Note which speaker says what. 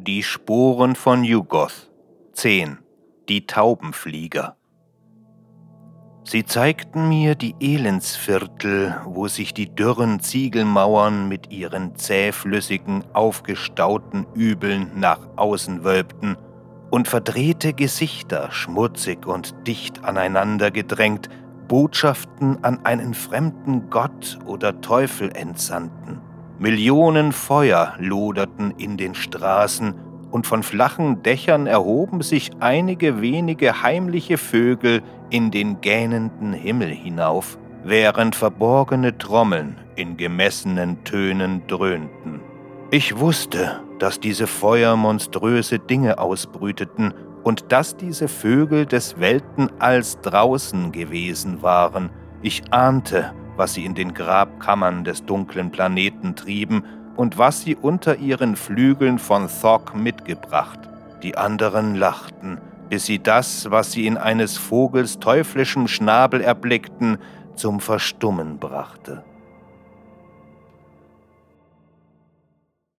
Speaker 1: Die Sporen von Yugoth. 10. Die Taubenflieger. Sie zeigten mir die Elendsviertel, wo sich die dürren Ziegelmauern mit ihren zähflüssigen, aufgestauten Übeln nach außen wölbten und verdrehte Gesichter, schmutzig und dicht aneinander gedrängt, Botschaften an einen fremden Gott oder Teufel entsandten. Millionen Feuer loderten in den Straßen, und von flachen Dächern erhoben sich einige wenige heimliche Vögel in den gähnenden Himmel hinauf, während verborgene Trommeln in gemessenen Tönen dröhnten. Ich wusste, dass diese Feuer monströse Dinge ausbrüteten und dass diese Vögel des Weltenalls draußen gewesen waren. Ich ahnte, was sie in den Grabkammern des dunklen Planeten trieben und was sie unter ihren Flügeln von Thok mitgebracht. Die anderen lachten, bis sie das, was sie in eines Vogels teuflischem Schnabel erblickten, zum Verstummen brachte.